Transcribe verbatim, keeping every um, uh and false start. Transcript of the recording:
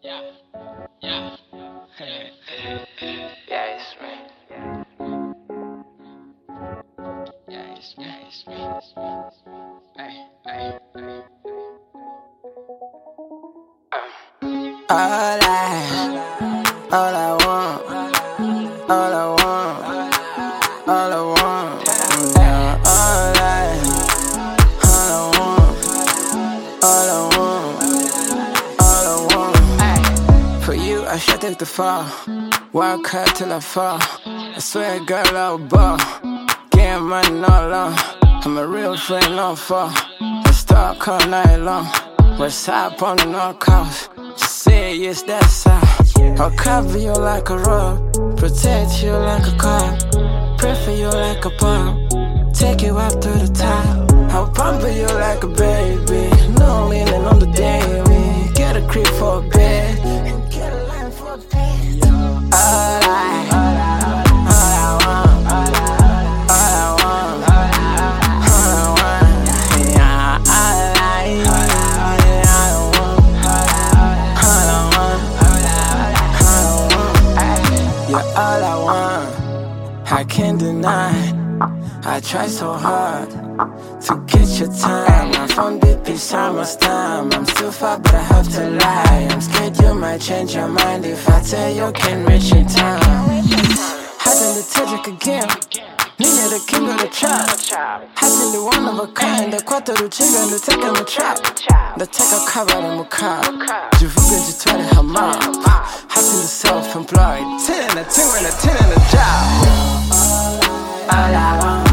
Yeah, yeah. Yeah, it's me. Yeah, it's me, it's me, it's me. Hey, hey, hey. All I, all I want, all I want, all I want, yeah. All I, all I want, all I want, all I want. For you, I should take the fall. Work hard till I fall. I swear, girl, I'll ball. Getting money all along. I'm a real friend, no fall. Let's talk all night long. What's up on the North Coast? Say yes, that's how. I'll cover you like a rug, protect you like a car, pray for you like a pump, take you up to the top. I'll pump you like a baby, no leaning on the daily. Get a crib for a bed, and get a line for a bed. All I, all I want, all I want, all I want, yeah. All I, all I want, you're all I want, I can't deny. I try so hard to get your time. My phone beep each time I time. I'm still far, but I have to lie. I'm scared you might change your mind if I tell you can't reach in time. Hiding the Tedrick again. Nina the king of the trap. Hiding the one of a kind. The quarter the children, the take on the trap. The take a cover on the car. Juvuga jitwale hama. Hiding the self-employed. Ten and a two and a ten and a job. All I want.